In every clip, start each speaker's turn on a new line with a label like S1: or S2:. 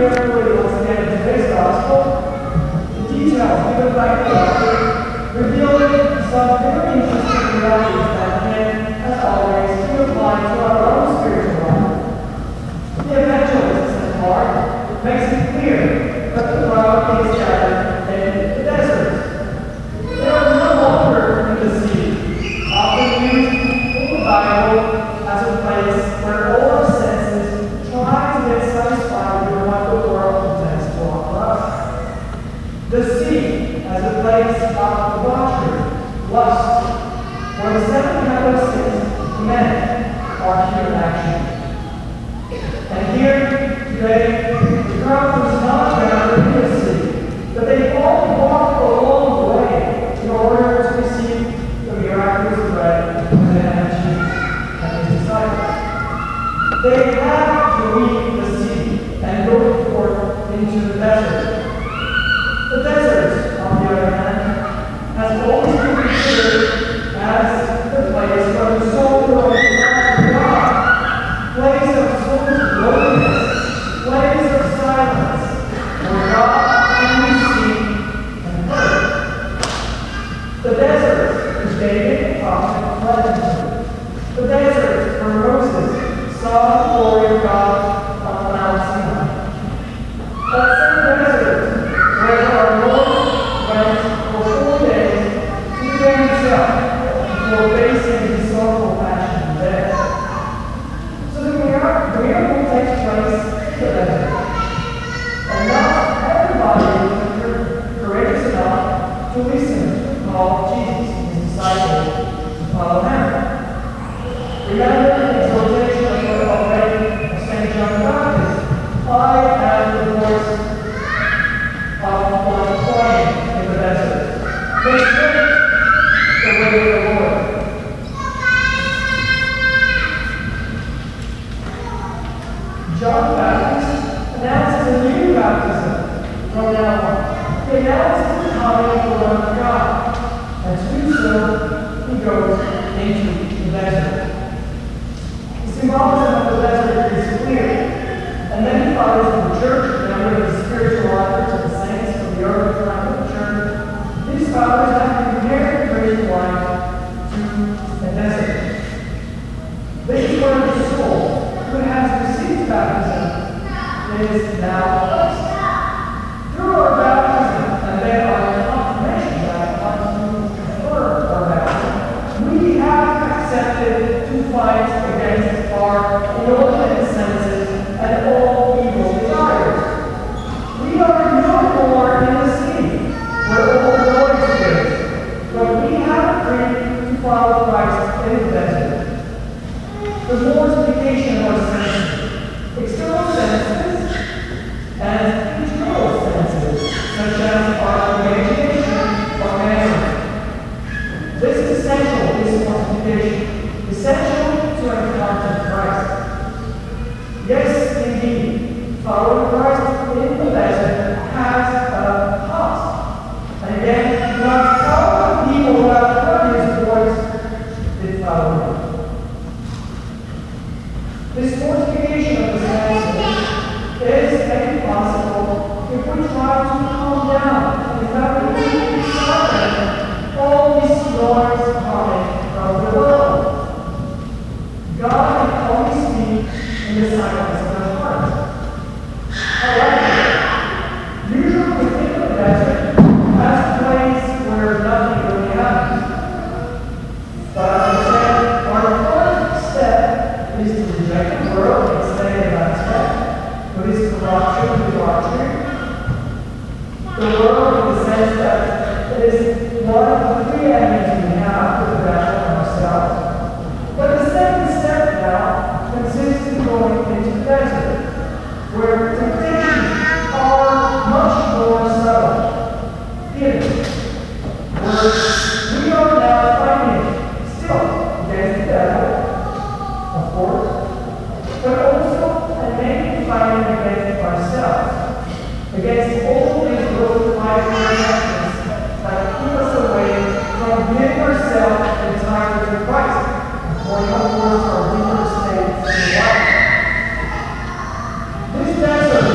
S1: carefully once again in today's gospel, the details given by the author reveal some very interesting realities that can, as always, be applied to our own spiritual life. The evangelist in Mark makes it clear that the crowd is gathered in the desert. They are no longer in the sea, often used in the Bible as a place where all our senses try to get satisfied with what the world presents to us. The sea as a place of debauchery, lust, where the seven kind of sins commanded are here in action. And here, today, the crowd was not gathered in the sea, but they all walked along the way in order to receive the miraculous bread and the hand of Jesus and his disciples. They had to leave the sea and go forth into the desert. The desert, on the other hand, has always been considered as the place where the soul will be to God, place of soul's loneliness, place of silence, where God can be seen and heard. The desert is David the prophet fled into. The desert where Moses saw the glory of God on Mount Sinai. That same desert where our Lord went for 4 days to prepare himself before facing his sorrowful passion and death. So the miracle takes place in the desert. And not everybody is courageous enough to listen to the call of Jesus and his disciples to follow him. Remember the exhortation of St. John the Baptist, I am the voice of one crying in the desert. Make straight the way of the Lord. John the Baptist announces a new baptism from now on. He announces the coming of the Lamb of God, and to do so, he goes into the desert. The symbolism of the desert is clear, and many fathers of the church, remembering the spiritual efforts of the saints from the early time of the church, these fathers have compared the Christian life to a desert. This is where the soul who has received baptism is now placed. Through our baptism, and then our confirmation that comes to confirm our baptism, we have accepted to fight against our inordinate senses and all evil desires. We are no more in the sea, where all noise is, but we have agreed to follow Christ in the desert. The mortification of our senses, external senses, and internal senses, such as our imagination or memory. This is essential, this mortification, essential to encounter Christ. Yes, indeed, following Christ in the desert has a cost. And again, not all the people who have heard his voice did follow him. This mortification of the senses is made possible if we try to calm down without being silent all these noise coming from the world. God can only speak in the silence of the heart. However, usually within the desert has a place where nothing really happens. But as I said, our first step is to reject the world and stay in that step, with its corruption and debauchery. The world in the sense that it is one of the three enemies we have with the devil and ourselves. But the second step now consists in going into the desert, where temptations are much more subtle, hidden, where we are now fighting still against the devil, of course, but also and maybe fighting against ourselves, against all these little fiery reactions that keep us away from giving ourselves entirely to Christ, according to our deeper states in life. This desert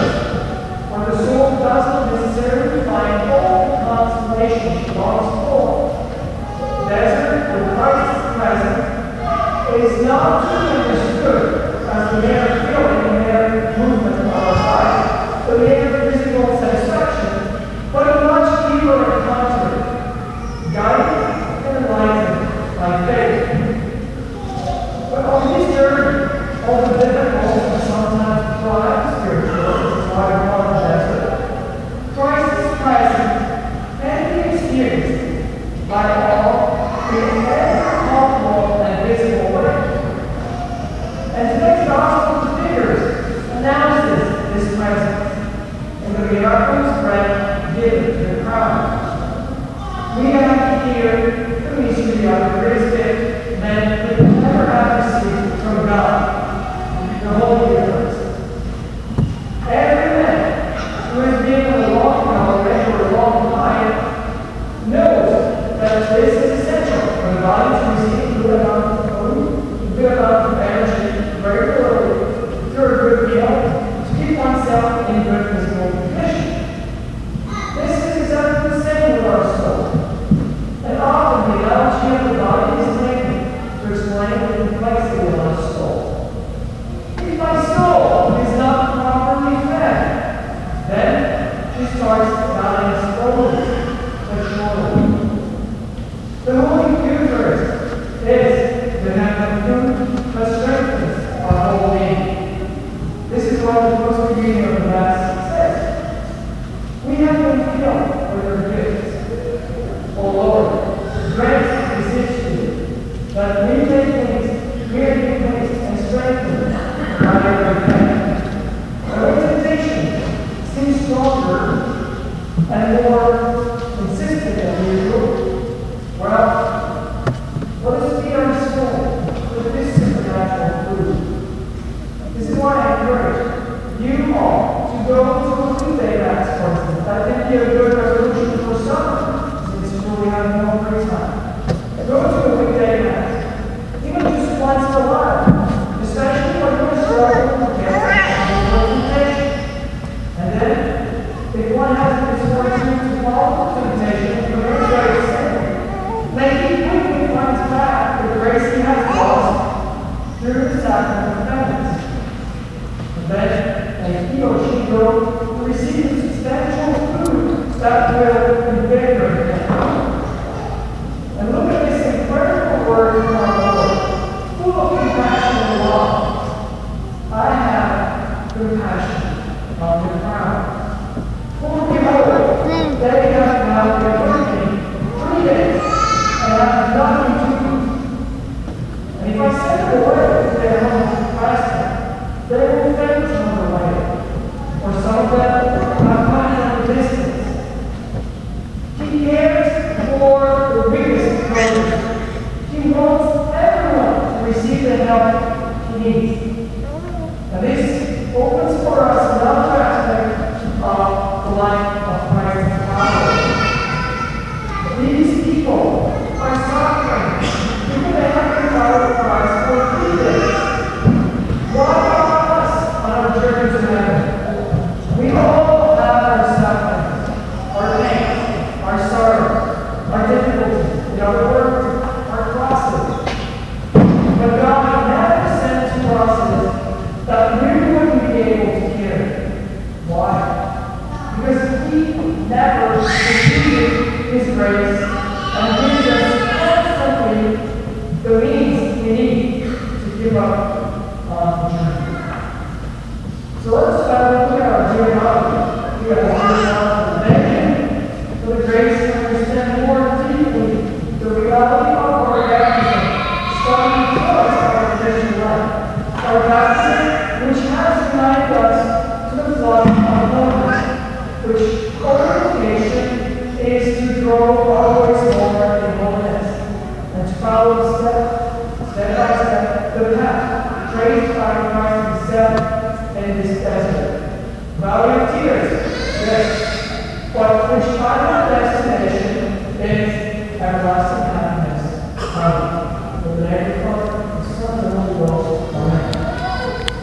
S1: the mere feeling, the mere movement of our lives, the mere physical satisfaction, but a much deeper encounter, guided and enlightened by faith. But on this journey, all the difficult and sometimes pride spiritual, this is why we call it desert, Christ is present and be experienced by all in every possible and visible way. And today's gospel figures announces this presence in the miracles bread given to the crowd. We have here the mystery of the greatest gift men could never have received from God, the Holy Eucharist. Every man who has been on a long pilgrimage or a long diet knows that this is essential for the body to receive good amount of food, good amount of energy very early through a good meal to keep oneself in good physical condition. This is exactly the same with our soul. And often the analogy of the body is taken to explain the complexity of our soul. If my soul is not properly fed, then she starts dying slowly but surely. The Holy Eucharist is the heavenly food that strengthens our whole being. This is what the first reading of the Mass says. We have been filled with your gifts. O Lord, grant, beseech you, that we may taste, merely taste and strengthen by your command. Our temptation seems stronger and more consistent than usual. Well, let us feed our soul with this supernatural food. This is why I encourage you all to go to a food day Mass, for instance. That can be a good resolution for summer, since we have no free time. Go to a weekday Mass, even just once in a while, especially when you're struggling to get temptation. And then, if one has the misfortune to fall into temptation, you may try to sin. May he quickly finds back the grace he has lost through the sacrament of penance. And then may he or she go to receive substantial food that will invigorate him. And look at this incredible word from our Lord, full of compassion and love. I have compassion on the crowd. For behold, they have now been working 3 days. And I have nothing to eat. And if I send them away to their homes fasting, they will faint on the way. For some of them have come from a distance. He cares for the weakest brothers. He wants everyone to receive the help he needs. And this opens for us another aspect of the life of Christ's power. These people are suffering. People they have been following Christ for 3 days. Why not us on our journey to heaven? We all have our sufferings, our pains, our sorrows, our difficulties, our work, our crosses. But God never sent crosses that we wouldn't be able to carry. Why? Because He never defeated His grace and gives us constantly the means we need to give up on the journey. So let's look at our genealogy. We have